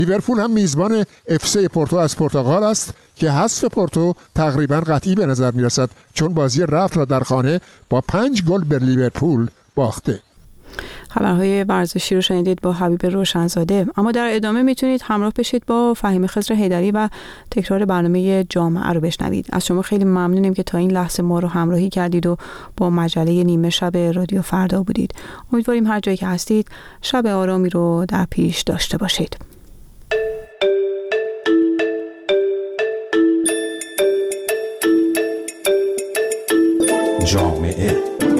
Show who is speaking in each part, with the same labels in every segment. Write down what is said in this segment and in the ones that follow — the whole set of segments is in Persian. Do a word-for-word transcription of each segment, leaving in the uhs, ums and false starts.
Speaker 1: لیورپول هم میزبان اف سی پورتو از پرتغال است که حذف پورتو تقریبا قطعی به نظر میرسد، چون بازی رفت را در خانه با پنج گل به لیورپول باخته.
Speaker 2: خبرهای ورزشی رو شنیدید با حبیب روشنزاده. اما در ادامه میتونید همراه بشید با فهیم خضر حیدری و تکرار برنامه جامعه رو بشنوید. از شما خیلی ممنونیم که تا این لحظه ما رو همراهی کردید و با مجله نیمه شب رادیو فردا بودید. امیدواریم هر جایی که هستید شب آرامی رو در پیش داشته باشید.
Speaker 3: جامعه.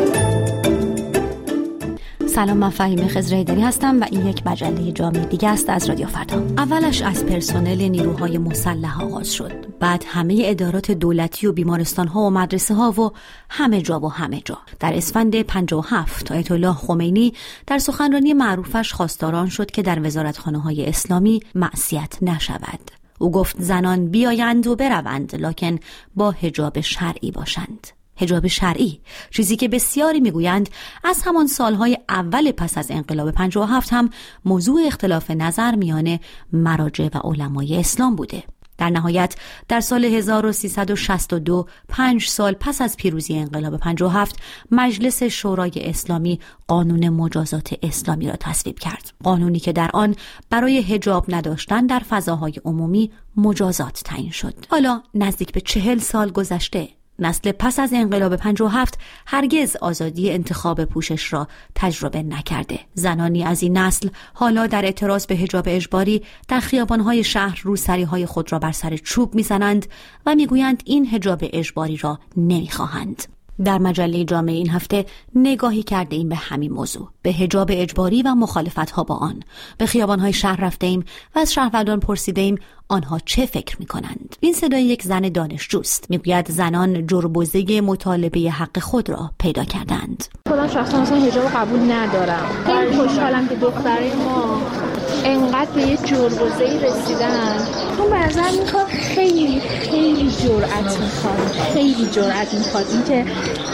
Speaker 4: سلام، من فهیم خضر حیدری هستم و این یک مجله جامعه دیگه است از رادیو فردا. اولش از پرسنل نیروهای مسلح آغاز شد، بعد همه ادارات دولتی و بیمارستان‌ها و مدرسه‌ها و همه جا و همه جا. در اسفند پنجاه و هفت آیت الله خمینی در سخنرانی معروفش خواستار شد که در وزارتخانه‌های اسلامی معصیت نشود. او گفت زنان بیایند و بروند، لکن با حجاب شرعی باشند. حجاب شرعی، چیزی که بسیاری میگویند از همان سالهای اول پس از انقلاب پنجاه و هفت هم موضوع اختلاف نظر میان مراجع و علمای اسلام بوده. در نهایت در سال هزار و سیصد و شصت و دو، پنج سال پس از پیروزی انقلاب پنجاه و هفت، مجلس شورای اسلامی قانون مجازات اسلامی را تصویب کرد. قانونی که در آن برای حجاب نداشتن در فضاهای عمومی مجازات تعیین شد. حالا نزدیک به چهل سال گذشته، نسل پس از انقلاب پنجاه و هفت هرگز آزادی انتخاب پوشش را تجربه نکرده. زنانی از این نسل حالا در اعتراض به حجاب اجباری در خیابان‌های شهر روسری‌های خود را بر سر چوب می‌زنند و می‌گویند این حجاب اجباری را نمی‌خواهند. در مجله جامعه این هفته نگاهی کرده ایم به همین موضوع، به حجاب اجباری و مخالفت‌ها با آن. به خیابان‌های شهر رفته ایم و از شهروندان پرسیده ایم آنها چه فکر می‌کنند. این صدای یک زن دانشجوست. میگوید زنان جربوزه مطالبه حق خود را پیدا کردند.
Speaker 5: خودم شخصا اصلا حجاب قبول ندارم. خیلی خوشحالم که دخترای ما انقدر به یه جربوزه‌ای رسیدن. چون به نظر میاد خیلی خیلی جرأت می‌خواد. خیلی جرأت می‌خواد اینکه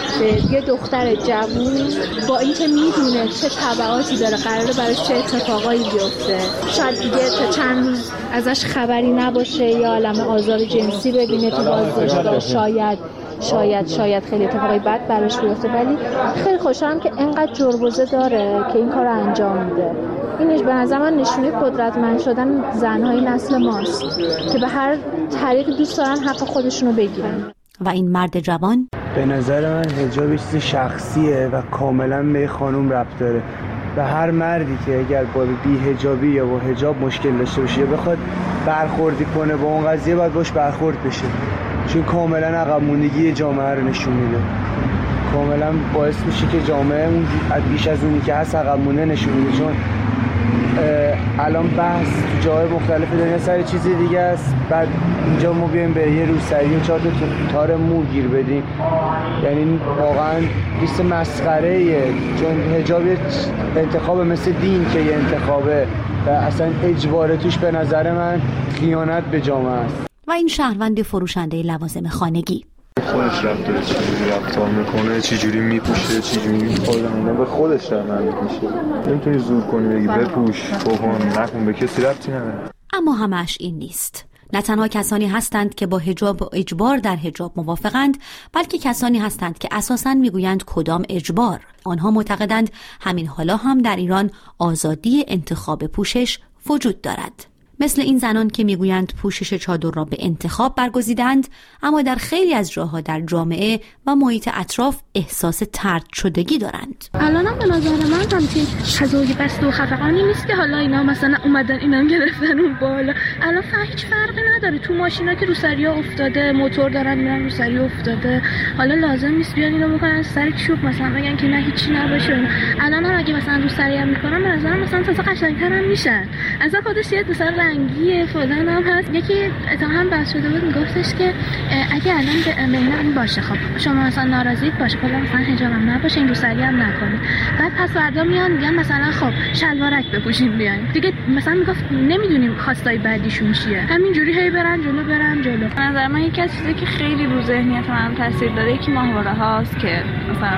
Speaker 5: یه دختر جوون با اینکه میدونه چه تبعاتی داره، قراره براش چه اتفاقایی بیفته، شاید دیگه تا چند روز ازش خبری نباشه یا عالم آزار جنسی ببینه تو بازداشتگاه، شاید شاید شاید خیلی اتفاقی بد براش بیفته، ولی خیلی خوشحالم که اینقدر جربوزه داره که این کار رو انجام میده. اینش به نظر من نشونه قدرتمند شدن زنهای نسل ماست که به هر طریقی دوست دارن حق خودشونو بگیرن.
Speaker 4: و این مرد جوان
Speaker 6: به نظر من حجاب چیز شخصیه و کاملا به خانم ربط داره و هر مردی که اگر با بی حجابی یا با حجاب مشکل داشته باشه یا بخواد برخوردی کنه با اون قضیه، باید باش برخورد بشه، چون کاملا عقب موندگی جامعه رو نشون میده. کاملا باعث میشه که جامعه اون بیش از اونی که هست عقب مونده نشون میده، چون الان بحث تو جاهای مختلف دنیا سر چیزی دیگه است، بعد اینجا ما بیایم به یه روسری و چهار تا تار مو گیر بدیم. یعنی واقعا بیست مسخره ایه، چون حجاب انتخاب مثل دین که یه انتخابه و اصلا اجباره توش، به نظر من خیانت به جامعه است.
Speaker 4: و این شهروند فروشنده لوازم خانگی
Speaker 7: خودش رفتاره چجوری رفتار میکنه، چجوری میپوشه، چجوری میخوره، به خودش رفتار میشه. نمیتونی زور کنی بگی بپوش بکن نکن، به کسی ربطی نداره.
Speaker 4: اما همش این نیست. نه تنها کسانی هستند که با حجاب و اجبار در حجاب موافقند، بلکه کسانی هستند که اساساً میگویند کدام اجبار. آنها معتقدند همین حالا هم در ایران آزادی انتخاب پوشش وجود دارد. مثل این زنان که میگویند پوشش چادر را به انتخاب برگزیدند، اما در خیلی از جاها در جامعه و محیط اطراف احساس طرد شدگی دارند.
Speaker 5: الان هم به نظر من همچین قضایی بست و خفقانی نیست که حالا اینا مثلا اومدن اینم گرفتن اون بالا. الان هیچ فرقی نداره، تو ماشینا که روسریا افتاده، موتور دارن میرن روسری افتاده، حالا لازم نیست بیان اینو بکنن سر چوب مثلا بگن که نه هیچی نباشه. الان هم اگه مثلا روسری هم میکنن به نظر مثلا تازه قشنگ‌تر هم میشن. اصلا خودش یه مثلا رنگیه فلان هم هست. یکی اتهام بحث شده بود میگفتش که اگه الان به مهنم باشه، خب شما مثلا ناراضیت باشه، کلا مثلا حجابم نباشه، این روسری هم نکنید، بعد پس فردا میان میگن مثلا خب شلوارک بپوشین بیاین دیگه، مثلا میگفت نمیدونیم خواستای بعدیشون چیه، همینجوری هی برن جلو برن جلو.
Speaker 8: نظر من یکی از چیزایی که خیلی رو ذهنیت من تاثیر داره یکی ماهواره هاست که مثلا خب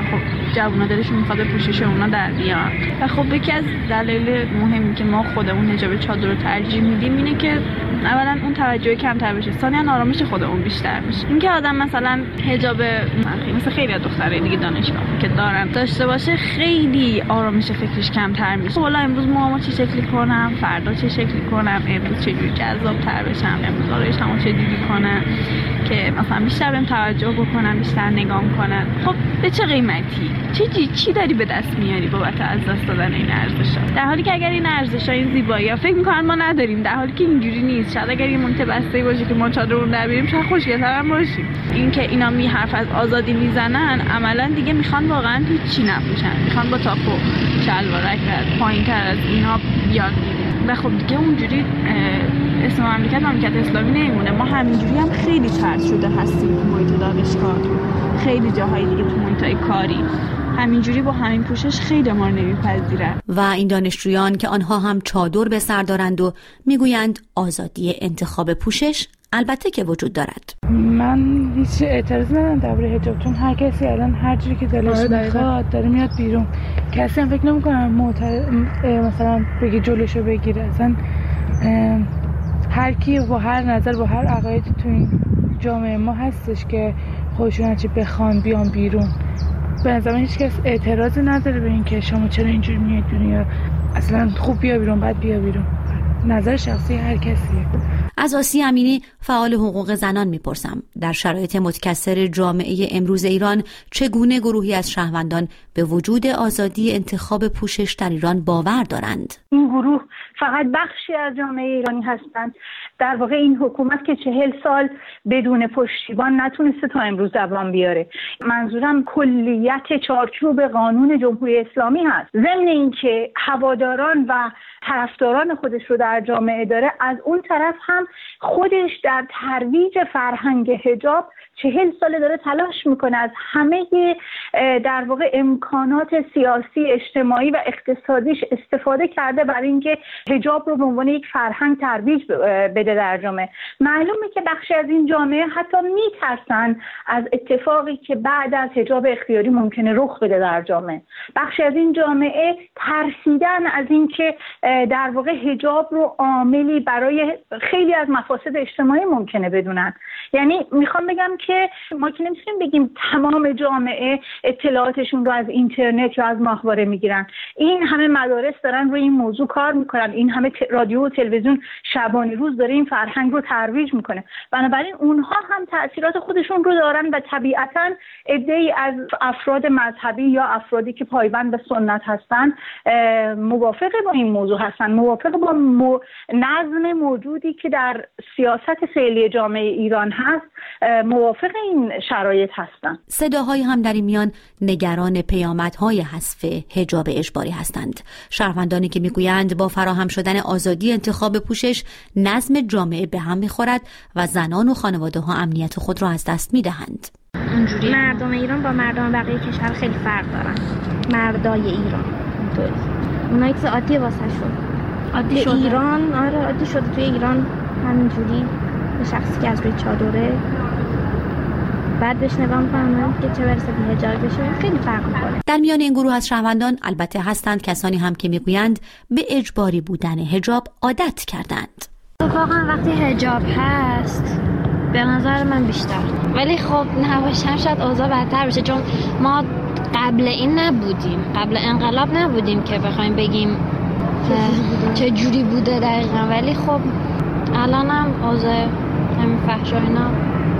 Speaker 3: جوونا دلشون میخواد به پوشش اونا در بیان. و خب یکی از دلایل مهمی که ما خودمون حجاب چادر رو ترجیح میدیم اینه که اولا اون توجه کمتر بشه، ثانیا آرامش خودمون بیشتر میشه. اینکه آدم مثلا حجاب مثل خیلی از دخترای دیگه دانشگاه که دارن داشته باشه خیلی آرامش فکریش کمتر میشه. حالا امروز موهامو چه شکلی کنم، فردا چه شکلی کنم، امروز چه جوری جذاب‌تر بشم، امروز آرایشمو چه جوری کنم که مثلا بیشتر بهم توجه بکنن، بیشتر نگاه کنن. خب به چه قیمتی؟ چی چی داری به دست میاری بابت از دست دادن این ارزش‌ها؟ در حالی که اگر این ارزش‌ها، این زیبایی‌ها فکر می‌کنن ما نداریم، در حالی که اینجوری نیست. شاید اگر این منطقه بسته باشه که ما چادرمون در بیاریم شاید خوشگل‌تر هم باشیم. این که اینا می حرف از آزادی میزنن، عملاً دیگه میخوان واقعاً هیچی نپوشن، میخوان با تاپ و شلوارک و پایین‌تر از اینا بیان و خب دیگه اونجوری اسم مملکت مملکت اسلامی نمیمونه. ما همینجوری هم خیلی طرد شده هستیم تو محیط دانشگاه، خیلی جاهای دیگه تو محیطای کاری همینجوری با همین پوشش خیلی ما رو نمیپذیرن.
Speaker 4: و این دانشجویان که آنها هم چادر به سر دارند و میگویند آزادی انتخاب پوشش البته که وجود دارد.
Speaker 8: من هیچ اعتراضی ندارم درباره حجاب، چون هر کسی الان هر جوری که دلش میخواد داره میاد بیرون. کسی هم فکر نمی‌کنه معترض مثلا بگی جلوشو بگیره. اصلا هر کی با هر نظر با هر عقایدی تو این جامعه ما هستش که خودشون هرچی بخوان بیان بیرون. به نظر من هیچ کس اعتراضی نداره به این که شما چرا اینجوری میاد بیرون یا اصلا خوب بیا بیرون بعد بیا بیرون. نظر شخصی هر کسیه.
Speaker 4: از آسیه امینی فعال حقوق زنان میپرسم در شرایط متکثر جامعه امروز ایران چگونه گروهی از شهروندان به وجود آزادی انتخاب پوشش در ایران باور دارند؟
Speaker 9: این گروه فقط بخشی از جامعه ایرانی هستند. در واقع این حکومت که چهل سال بدون پشتیبان نتونسته تا امروز دوام بیاره. منظورم کلیت چارچوب قانون جمهوری اسلامی هست. ضمن اینکه هواداران و طرفداران خودش رو در جامعه داره، از اون طرف هم خودش در ترویج فرهنگ حجاب چهل ساله داره تلاش میکنه، از همه در واقع امکانات سیاسی، اجتماعی و اقتصادیش استفاده کرده برای اینکه حجاب رو به عنوان یک فرهنگ ترویج بده در جامعه. معلومه که بخشی از این جامعه حتی میترسن از اتفاقی که بعد از حجاب اختیاری ممکنه رخ بده در جامعه. بخشی از این جامعه ترسیدن از اینکه در واقع حجاب رو عاملی برای خیلی از مفاسد اجتماعی ممکنه بدونن. یعنی میخوام بگم که ما که نمیتونیم بگیم تمام جامعه اطلاعاتشون رو از اینترنت یا از ماهواره میگیرن. این همه مدارس دارن روی این موضوع کار میکنن، این همه رادیو و تلویزیون شبانه روز داره این فرهنگ رو ترویج میکنه. بنابراین اونها هم تأثیرات خودشون رو دارن و طبیعتاً عده‌ای از افراد مذهبی یا افرادی که پایبند به سنت هستن موافق با این موضوع هستن، موافق با مو... نظم موجودی که در سیاست فعلی جامعه ایران هست، موافق این شرایط هستن.
Speaker 4: صداهای هم در این میان نگران پیامدهای حذف حجاب اجباری هستند. شهروندانی که میگویند با فراهم شدن آزادی انتخاب پوشش نظم جامعه به هم میخورد و زنان و خانواده ها امنیت خود را از دست میدهند.
Speaker 10: اونجوری مردم ایران با مردم بقیه کشور خیلی فرق دارن. مردای ایران اینطوری، اونایی که عادی واسه شد عادی شده. ایران آره عادی شده توی ایران همینجوری به شخصی که از روی چادره بعد بهش نگاه می‌کنم که چه برسه به حجاب بشه خیلی فرق می‌کنه.
Speaker 4: در میان این گروه از شهروندان البته هستند کسانی هم که میگویند به اجباری بودن حجاب عادت کردند.
Speaker 10: واقعا وقتی حجاب هست به نظر من بیشتر، ولی خب نباشم شاید اوضاع بدتر بشه، چون ما قبل این نبودیم، قبل انقلاب نبودیم که بخوایم بگیم چه جوری بوده دقیقا، ولی خب الان هم اوضاع همین فحش و اینا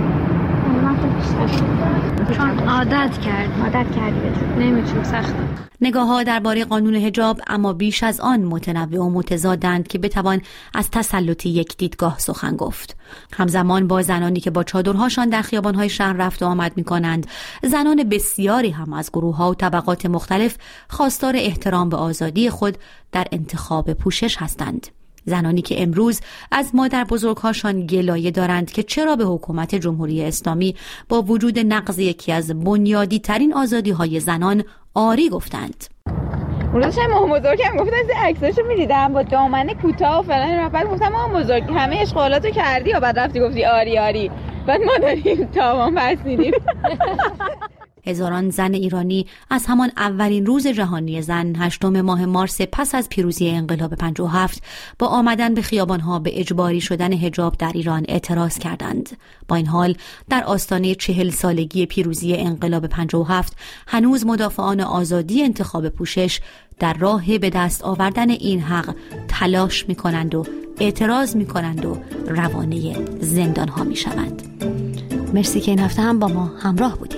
Speaker 10: چون عادت کرد عادت کردی نمیتونیم سخته.
Speaker 4: نگاه ها درباره قانون حجاب اما بیش از آن متنوع و متضادند که بتوان از تسلط یک دیدگاه سخن گفت. همزمان با زنانی که با چادرهاشان در خیابان‌های شهر رفت و آمد می‌کنند، زنان بسیاری هم از گروه‌ها و طبقات مختلف خواستار احترام به آزادی خود در انتخاب پوشش هستند. زنانی که امروز از مادر بزرگهاشان گلایه دارند که چرا به حکومت جمهوری اسلامی با وجود نقض یکی از بنیادی ترین آزادی های زنان آری گفتند.
Speaker 11: اون روز مامان بزرگم گفتن از عکساشو می‌دیدم با دامنه کوتاه و فلان، بعد گفتم مامان بزرگ همه اشغالاتو کردی و بعد رفتی گفتی آری آری، بعد ما داریم تمام پسیدیم.
Speaker 4: هزاران زن ایرانی از همان اولین روز جهانی زن هشتم ماه مارس پس از پیروزی انقلاب پنجاه و هفت با آمدن به خیابانها به اجباری شدن حجاب در ایران اعتراض کردند. با این حال در آستانه چهل سالگی پیروزی انقلاب پنجاه و هفت هنوز مدافعان آزادی انتخاب پوشش در راه به دست آوردن این حق تلاش می کنند و اعتراض می کنند و روانه زندان ها می شوند. مرسی که این هفته هم با ما همراه بودید.